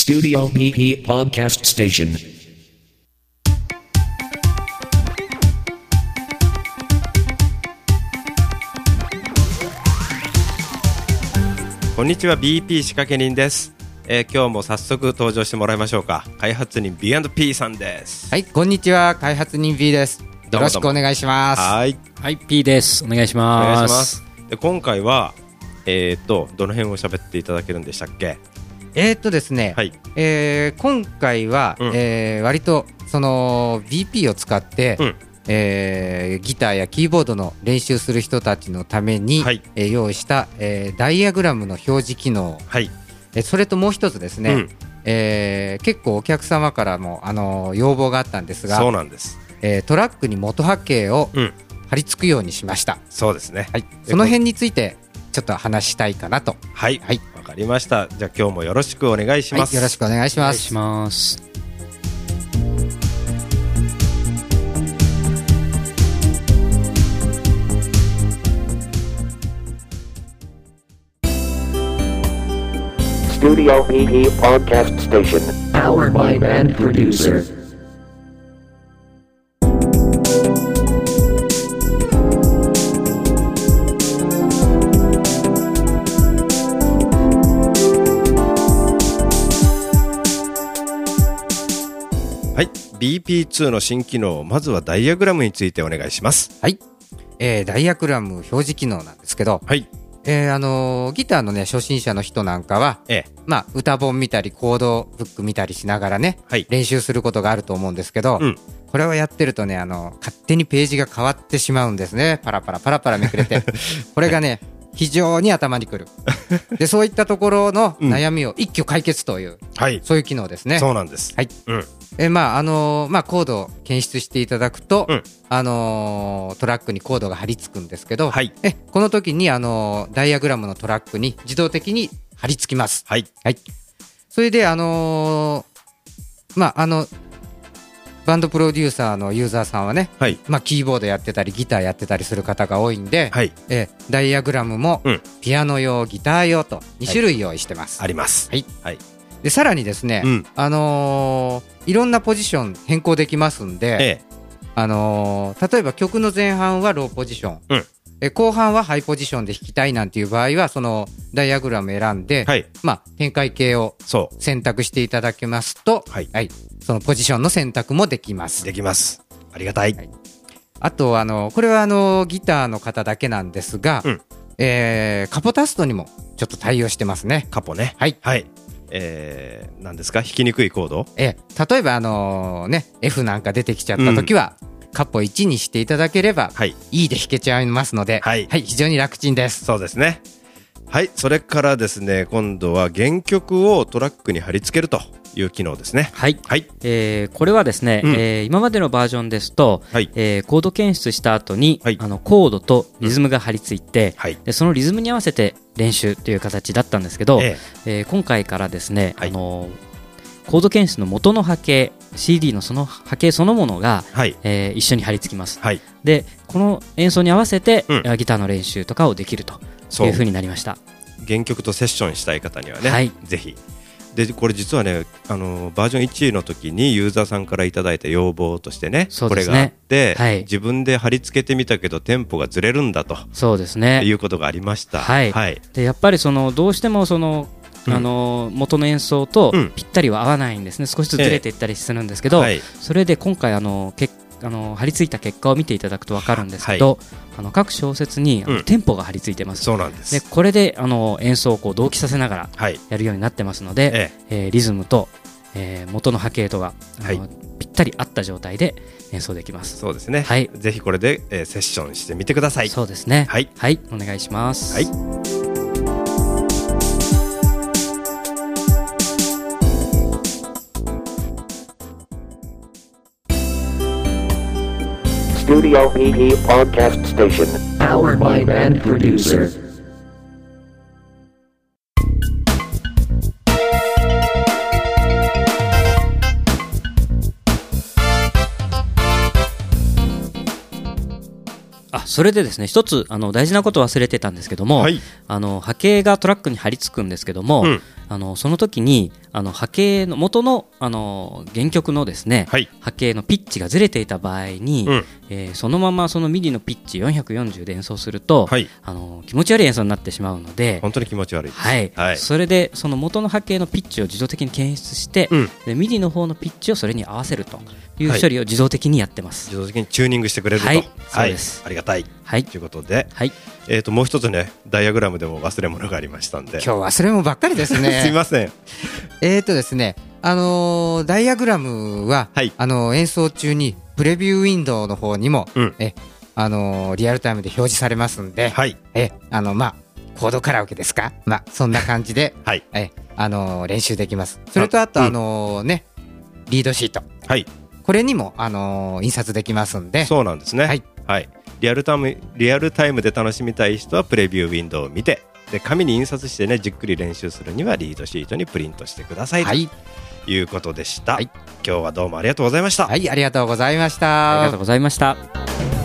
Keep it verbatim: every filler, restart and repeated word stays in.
Studio ピーピー Podcast Station。 こんにちは ビーピー 仕掛け人です、えー、今日も早速登場してもらいましょうか。開発人 ビーアンドピー さんです。 はい、こんにちは。開発人 B です。よろしくお願いします。 はい、 はい、P です。お願いします。 お願いします。で今回はえー、っとどの辺を喋っていただけるんでしたっけ。 えー、っとですね、 はい、 えー、今回は、うんえー、割とその ビーピー を使って、うんえー、ギターやキーボードの練習する人たちのために、はいえー、用意した、えー、ダイアグラムの表示機能、はいえー、それともう一つですね、うんえー、結構お客様からも、あのー、要望があったんですが、 そうなんです、 えー、トラックに元波形を貼り付くようにしました、うん、 そうですね、 はい、その辺についてちょっと話したいかなと。 はい、はい、わかりました。じゃあ今日もよろしくお願いします、 はい、よろしくお願いします。 お願いします。 Studio ピーピー Podcast Station Powered by Band Producer。 はい、ビーピーツー の新機能、まずはダイアグラムについてお願いします。 はい、えー、ダイアグラム表示機能なんですけど、はいえーあのー、ギターの、ね、初心者の人なんかは、ええまあ、歌本見たりコードブック見たりしながらね、はい、練習することがあると思うんですけど、うん、これをやってるとね、あの勝手にページが変わってしまうんですね。パラパラパラパラめくれてこれがね非常に頭にくるでそういったところの悩みを一挙解決という、はい、そういう機能ですね。 そうなんです、はいうんえまああのーまあ、コードを検出していただくと、うんあのー、トラックにコードが貼り付くんですけど、はい、えこの時に、あのー、ダイアグラムのトラックに自動的に貼り付きます、はいはい、それで、あのーまあ、あのバンドプロデューサーのユーザーさんはね、はいまあ、キーボードやってたりギターやってたりする方が多いんで、はいえダイアグラムもピアノ用、ギター用とに種類用意してます、 はい、あります、 はいはい、でさらにですね、うんあのーいろんなポジション変更できますんで、ええあのー、例えば曲の前半はローポジション、うん、え後半はハイポジションで弾きたいなんていう場合はそのダイアグラム選んで、はいまあ、展開系を選択していただけますと、はいはい、そのポジションの選択もできますできますありがたい、はい、 あとあのこれはあのギターの方だけなんですが、うんえー、カポタストにもちょっと対応してますね。 カポねはい、はいえー、何ですか弾きにくいコード、 えー、例えば、あのーね、F なんか出てきちゃった時は、うん、カポいちにしていただければ、はい、E で弾けちゃいますので、はいはい、非常に楽ちんです。 そうですね。はい、それからですね今度は原曲をトラックに貼り付けるという機能ですね。 はい、はいえー、これはですね、うんえー、今までのバージョンですと、はいえー、コード検出した後に、はい、あのコードとリズムが貼り付いて、うんはい、でそのリズムに合わせて練習という形だったんですけど、えええー、今回からですね、はい、あのコード検出の元の波形 シーディー のその波形そのものが、はいえー、一緒に貼り付きます、はい、でこの演奏に合わせて、うん、ギターの練習とかをできるという風になりました。 原曲とセッションしたい方にはね、はい、ぜひでこれ実はねあのバージョンいちの時にユーザーさんからいただいた要望として ね, ねこれがあって、はい、自分で貼り付けてみたけどテンポがずれるんだとそうですねいうことがありました。 はいはい、でやっぱりそのどうしてもそのあの元の演奏とぴったりは合わないんですね、うん、少しずつずれていったりするんですけど、ええはい、それで今回あのけあの貼り付いた結果を見ていただくと分かるんですけど、はい、あの各小節にあの、うん、テンポが貼り付いてます。 そうなんです。 でこれであの演奏をこう同期させながらやるようになってますので、はいえー、リズムと、えー、元の波形とが、はい、ぴったり合った状態で演奏できます。 そうですね、はい、ぜひこれで、えー、セッションしてみてください。 そうですね、はい、はい、お願いします。はい、 Studio ピーピー Podcast Station Powered by Band Producer。 あ、 それでですね、一つあの大事なこと忘れてたんですけども、はい、あの波形がトラックに貼り付くんですけども、うん、あのその時にあの波形の元のあの原曲のですね、はい、波形のピッチがずれていた場合に、うん、えー、そのままそのミディのピッチよんひゃくよんじゅうで演奏すると、はい、あの気持ち悪い演奏になってしまうので、 本当に気持ち悪いです、 はいはい、それでその元の波形のピッチを自動的に検出して、うん、でミディの方のピッチをそれに合わせるという処理を自動的にやってます。 自動的にチューニングしてくれると、 はい、そうです、 はい、ありがたい、 はい、 ということで、 はい、 えー、ともう一つね、ダイアグラムでも忘れ物がありましたんで、 今日忘れ物ばっかりですねすいません。 えーとですね、あのー、ダイアグラムは、はい、あのー、演奏中にプレビューウィンドウの方にも、うん、えあのー、リアルタイムで表示されますんで、はい、えあのまあコードカラオケですか、まあそんな感じで、はい、えあのー、練習できます。それとあと、あのー、ね、リードシート、はい、これにも、あのー、印刷できますんで。 そうなんですね、はいはい、リアルタイム、リアルタイムで楽しみたい人はプレビューウィンドウを見て、で紙に印刷してね、じっくり練習するにはリードシートにプリントしてください、はい、ということでした、はい、今日はどうもありがとうございました。 はい、ありがとうございました。 ありがとうございました。